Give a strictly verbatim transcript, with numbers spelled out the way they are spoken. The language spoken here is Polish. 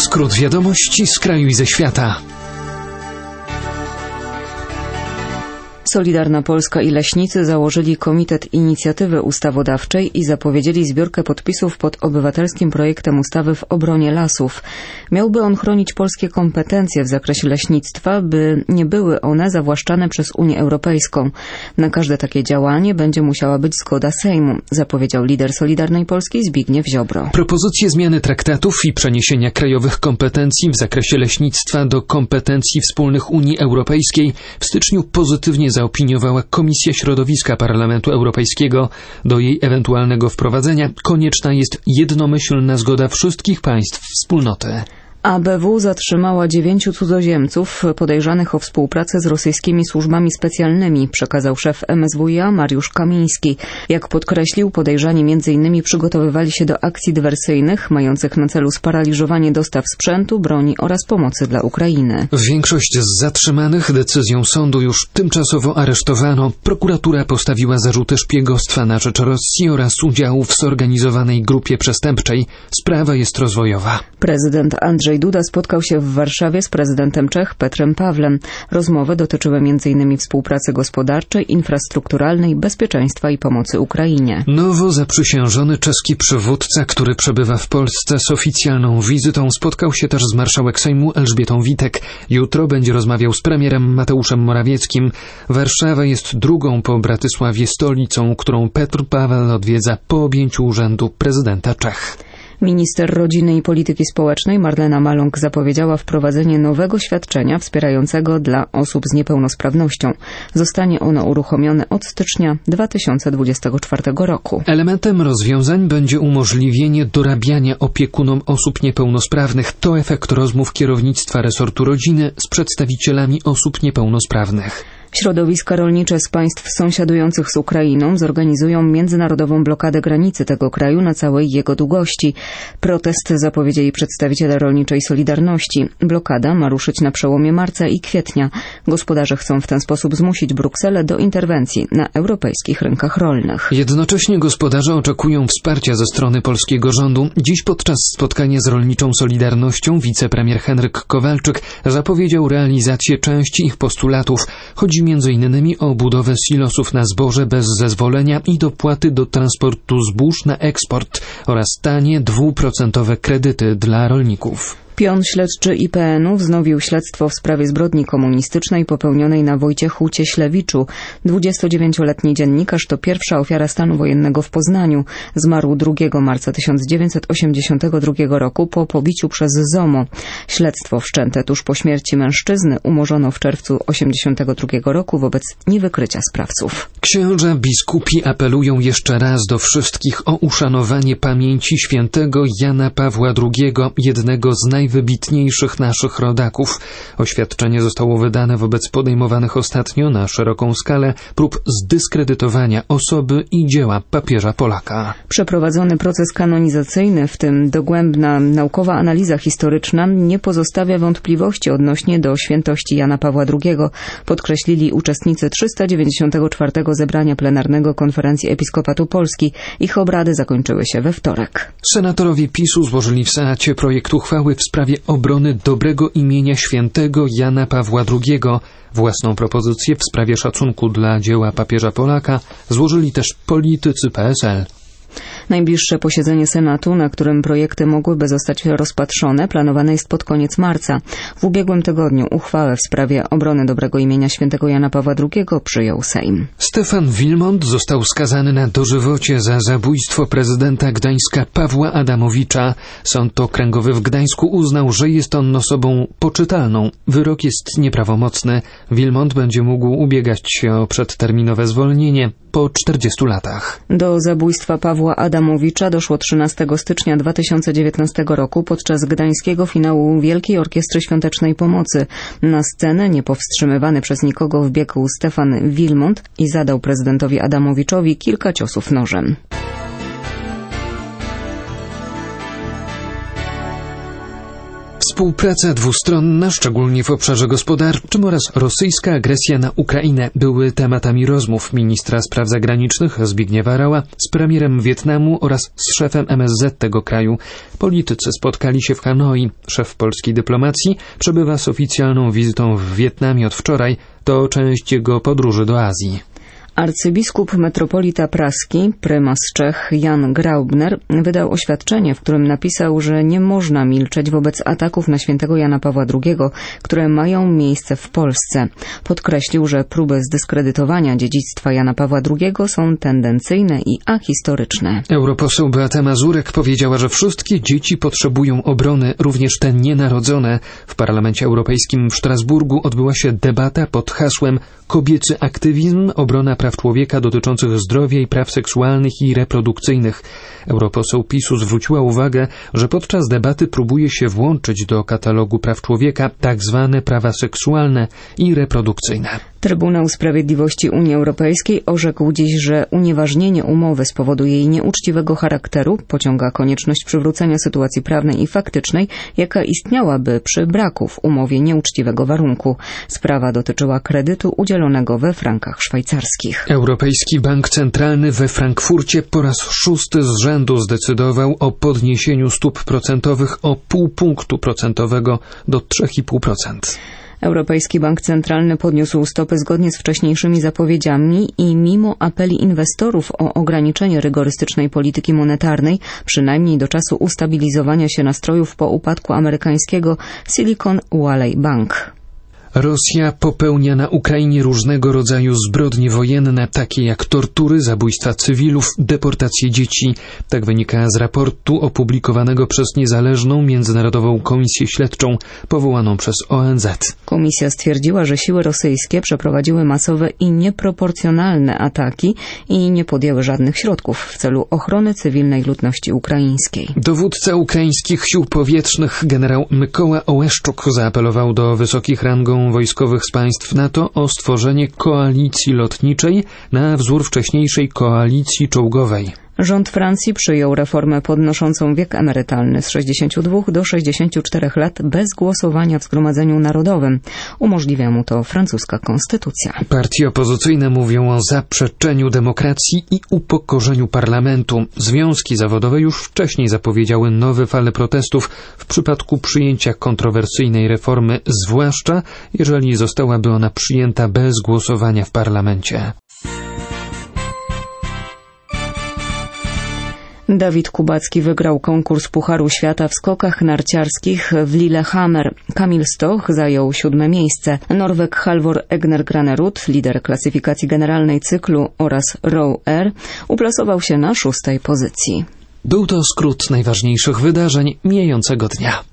Skrót wiadomości z kraju i ze świata. Solidarna Polska i leśnicy założyli Komitet Inicjatywy Ustawodawczej i zapowiedzieli zbiórkę podpisów pod obywatelskim projektem ustawy w obronie lasów. Miałby on chronić polskie kompetencje w zakresie leśnictwa, by nie były one zawłaszczane przez Unię Europejską. Na każde takie działanie będzie musiała być zgoda Sejmu, zapowiedział lider Solidarnej Polski Zbigniew Ziobro. Propozycje zmiany traktatów i przeniesienia krajowych kompetencji w zakresie leśnictwa do kompetencji wspólnych Unii Europejskiej w styczniu pozytywnie zaopiniowała Komisja Środowiska Parlamentu Europejskiego. Do jej ewentualnego wprowadzenia konieczna jest jednomyślna zgoda wszystkich państw wspólnoty. A B W zatrzymała dziewięciu cudzoziemców podejrzanych o współpracę z rosyjskimi służbami specjalnymi, przekazał szef M S W iA Mariusz Kamiński. Jak podkreślił, podejrzani między innymi przygotowywali się do akcji dywersyjnych mających na celu sparaliżowanie dostaw sprzętu, broni oraz pomocy dla Ukrainy. Większość z zatrzymanych decyzją sądu już tymczasowo aresztowano. Prokuratura postawiła zarzuty szpiegostwa na rzecz Rosji oraz udziału w zorganizowanej grupie przestępczej. Sprawa jest rozwojowa. Prezydent Andrzej Duda spotkał się w Warszawie z prezydentem Czech Petrem Pawlem. Rozmowy dotyczyły między innymi współpracy gospodarczej, infrastrukturalnej, bezpieczeństwa i pomocy Ukrainie. Nowo zaprzysiężony czeski przywódca, który przebywa w Polsce z oficjalną wizytą, spotkał się też z marszałek Sejmu Elżbietą Witek. Jutro będzie rozmawiał z premierem Mateuszem Morawieckim. Warszawa jest drugą po Bratysławie stolicą, którą Petr Paweł odwiedza po objęciu urzędu prezydenta Czech. Minister Rodziny i Polityki Społecznej Marlena Maląg zapowiedziała wprowadzenie nowego świadczenia wspierającego dla osób z niepełnosprawnością. Zostanie ono uruchomione od stycznia dwa tysiące dwudziestego czwartego roku. Elementem rozwiązań będzie umożliwienie dorabiania opiekunom osób niepełnosprawnych. To efekt rozmów kierownictwa resortu rodziny z przedstawicielami osób niepełnosprawnych. Środowiska rolnicze z państw sąsiadujących z Ukrainą zorganizują międzynarodową blokadę granicy tego kraju na całej jego długości. Protest zapowiedzieli przedstawiciele Rolniczej Solidarności. Blokada ma ruszyć na przełomie marca i kwietnia. Gospodarze chcą w ten sposób zmusić Brukselę do interwencji na europejskich rynkach rolnych. Jednocześnie gospodarze oczekują wsparcia ze strony polskiego rządu. Dziś podczas spotkania z Rolniczą Solidarnością wicepremier Henryk Kowalczyk zapowiedział realizację części ich postulatów. Chodzi między innymi o budowę silosów na zboże bez zezwolenia i dopłaty do transportu zbóż na eksport oraz tanie dwuprocentowe kredyty dla rolników. Pion śledczy I P N u wznowił śledztwo w sprawie zbrodni komunistycznej popełnionej na Wojciechu Cieślewiczu. dwudziestodziewięcioletni dziennikarz to pierwsza ofiara stanu wojennego w Poznaniu. Zmarł drugiego marca tysiąc dziewięćset osiemdziesiątego drugiego roku po pobiciu przez ZOMO. Śledztwo wszczęte tuż po śmierci mężczyzny umorzono w czerwcu osiemdziesiątego drugiego roku wobec niewykrycia sprawców. Księża biskupi apelują jeszcze raz do wszystkich o uszanowanie pamięci świętego Jana Pawła drugiego, jednego z naj najwybitniejszych naszych rodaków. Oświadczenie zostało wydane wobec podejmowanych ostatnio na szeroką skalę prób zdyskredytowania osoby i dzieła papieża Polaka. Przeprowadzony proces kanonizacyjny, w tym dogłębna naukowa analiza historyczna, nie pozostawia wątpliwości odnośnie do świętości Jana Pawła drugiego, podkreślili uczestnicy trzysta dziewięćdziesiątego czwartego zebrania plenarnego Konferencji Episkopatu Polski. Ich obrady zakończyły się we wtorek. Senatorowie PiSu złożyli w Senacie projekt uchwały w sprawie obrony dobrego imienia świętego Jana Pawła drugiego. Własną propozycję w sprawie szacunku dla dzieła papieża Polaka złożyli też politycy P S L. Najbliższe posiedzenie Senatu, na którym projekty mogłyby zostać rozpatrzone, planowane jest pod koniec marca. W ubiegłym tygodniu uchwałę w sprawie obrony dobrego imienia świętego Jana Pawła drugiego przyjął Sejm. Stefan Wilmont został skazany na dożywocie za zabójstwo prezydenta Gdańska Pawła Adamowicza. Sąd okręgowy w Gdańsku uznał, że jest on osobą poczytalną. Wyrok jest nieprawomocny. Wilmont będzie mógł ubiegać się o przedterminowe zwolnienie po czterdziestu latach. Do zabójstwa Pawła Adamowicza doszło trzynastego stycznia dwa tysiące dziewiętnastego roku podczas gdańskiego finału Wielkiej Orkiestry Świątecznej Pomocy. Na scenę, niepowstrzymywany przez nikogo, wbiegł Stefan Wilmont i zadał prezydentowi Adamowiczowi kilka ciosów nożem. Współpraca dwustronna, szczególnie w obszarze gospodarczym, oraz rosyjska agresja na Ukrainę były tematami rozmów ministra spraw zagranicznych Zbigniewa Raua z premierem Wietnamu oraz z szefem M S Z tego kraju. Politycy spotkali się w Hanoi. Szef polskiej dyplomacji przebywa z oficjalną wizytą w Wietnamie od wczoraj. To część jego podróży do Azji. Arcybiskup metropolita praski, prymas Czech Jan Graubner wydał oświadczenie, w którym napisał, że nie można milczeć wobec ataków na świętego Jana Pawła drugiego, które mają miejsce w Polsce. Podkreślił, że próby zdyskredytowania dziedzictwa Jana Pawła drugiego są tendencyjne i ahistoryczne. Europoseł Beata Mazurek powiedziała, że wszystkie dzieci potrzebują obrony, również te nienarodzone. W Parlamencie Europejskim w Strasburgu odbyła się debata pod hasłem Kobiecy aktywizm, obrona praw człowieka dotyczących zdrowia i praw seksualnych i reprodukcyjnych. Europoseł PiSu zwróciła uwagę, że podczas debaty próbuje się włączyć do katalogu praw człowieka tak zwane prawa seksualne i reprodukcyjne. Trybunał Sprawiedliwości Unii Europejskiej orzekł dziś, że unieważnienie umowy z powodu jej nieuczciwego charakteru pociąga konieczność przywrócenia sytuacji prawnej i faktycznej, jaka istniałaby przy braku w umowie nieuczciwego warunku. Sprawa dotyczyła kredytu udzielonego we frankach szwajcarskich. Europejski Bank Centralny we Frankfurcie po raz szósty z rzędu zdecydował o podniesieniu stóp procentowych o pół punktu procentowego do trzy i pół procent. Europejski Bank Centralny podniósł stopy zgodnie z wcześniejszymi zapowiedziami i mimo apeli inwestorów o ograniczenie rygorystycznej polityki monetarnej, przynajmniej do czasu ustabilizowania się nastrojów po upadku amerykańskiego Silicon Valley Bank. Rosja popełnia na Ukrainie różnego rodzaju zbrodnie wojenne, takie jak tortury, zabójstwa cywilów, deportacje dzieci. Tak wynika z raportu opublikowanego przez niezależną międzynarodową komisję śledczą powołaną przez O N Z. Komisja stwierdziła, że siły rosyjskie przeprowadziły masowe i nieproporcjonalne ataki i nie podjęły żadnych środków w celu ochrony cywilnej ludności ukraińskiej. Dowódca ukraińskich sił powietrznych generał Mykoła Ołeszczuk zaapelował do wysokich rangą wojskowych z państw NATO o stworzenie koalicji lotniczej na wzór wcześniejszej koalicji czołgowej. Rząd Francji przyjął reformę podnoszącą wiek emerytalny z sześćdziesięciu dwóch do sześćdziesięciu czterech lat bez głosowania w Zgromadzeniu Narodowym. Umożliwia mu to francuska konstytucja. Partie opozycyjne mówią o zaprzeczeniu demokracji i upokorzeniu parlamentu. Związki zawodowe już wcześniej zapowiedziały nowe fale protestów w przypadku przyjęcia kontrowersyjnej reformy, zwłaszcza jeżeli zostałaby ona przyjęta bez głosowania w parlamencie. Dawid Kubacki wygrał konkurs Pucharu Świata w skokach narciarskich w Lillehammer. Kamil Stoch zajął siódme miejsce. Norweg Halvor Egner Granerud, lider klasyfikacji generalnej cyklu oraz Row Air, uplasował się na szóstej pozycji. Był to skrót najważniejszych wydarzeń mijającego dnia.